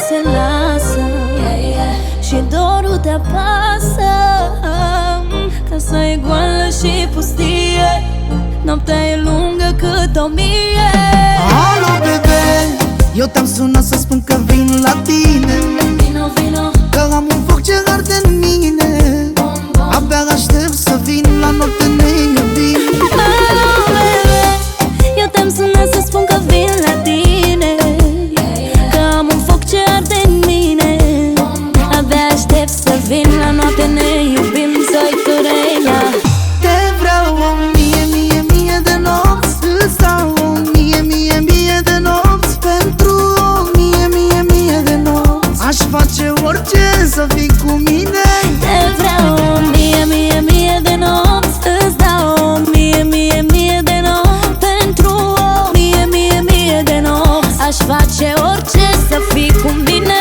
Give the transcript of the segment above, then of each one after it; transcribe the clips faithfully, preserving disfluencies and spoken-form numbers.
se lasă, yeah, yeah. Și dorul te apasă. Casa e goală și pustie, noaptea e lungă cât o mie. Alo, bebe, eu te-am sunat să spun că vin la tine. Vino, vino, că am un foc ce arde în mine. bom, bom. Abia aștept să vin la noapte ne iubim. Alo, bebe, eu te-am sunat să spun că vin la tine, yeah, yeah. Că am un foc ce arde în mine, bom, bom. Abia aștept să vin la noapte ne iubim. Soy tu reina. Te vreau o mie, mie, mie de nopți. Îți dau o mie, mie, mie de nopți. Pentru o mie, mie, mie de nopți aș face orice să fii cu mine. Te vreau o mie, mie, mie de nopți. Îți dau o mie, mie, mie de nopți. Pentru o mie, mie, mie de nopți aș face orice să fii cu mine.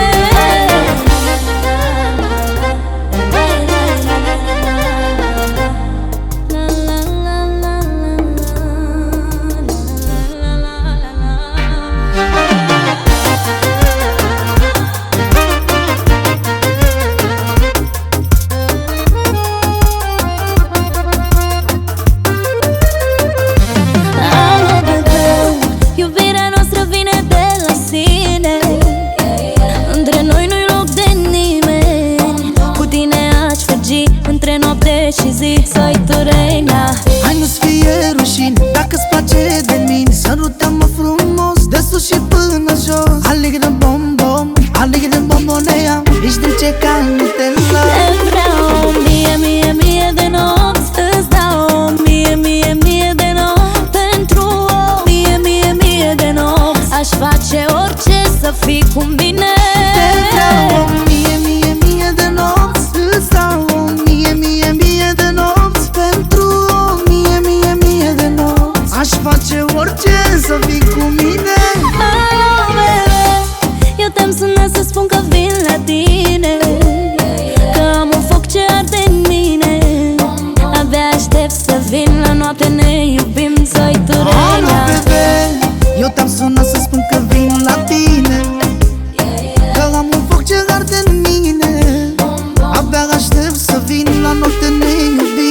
Și zi, soy tu reina. Hai, nu-ți fie rușine dacă-ți place de mine. Sărută-mă frumos de sus și până jos. Alegre bom bom, alegre bombonea. Ești dulce ca Nutella. Te vreau o mie, mie, mie de nopți. Îți dau o mie, mie, mie de nopți. Pentru o mie, mie, mie de nopți aș face orice să fii cu mine. Te vreau o mie, mie, mie de nopți. Îți dau o mie, mie, mie de nopți. Pentru o mie, mie, mie de nopți aș face orice să fii cu mine. Alo, bebe, eu te-am sunat să spun că vin la tine, că am un foc ce arde în mine. Abia aștept să vin la noapte ne iubim. Soy tu reina. Alo, bebe, eu te-am sunat să spun că vin la tine, că am un foc ce arde în mine. Abia aștept să vin la noapte ne iubim.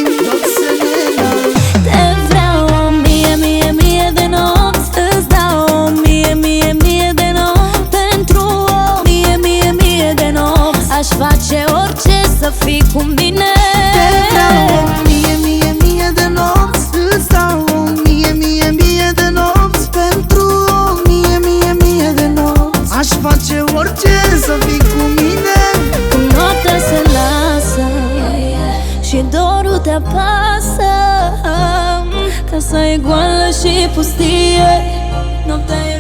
Te vreau o mie, mie, mie de nopți. Îți dau o mie, mie, mie de nopți. Pentru o mie, mie, mie de nopți aș face orice să fii cu mine. Te vreau o mie, mie, mie de nopți. Îți dau o mie, mie, mie de nopți. Pentru o mie, mie, mie de nopți aș face orice să fii cu mine. Când noaptea se lasă, yeah, yeah. Și dorul te apasă. Casa e goală și pustie, noaptea e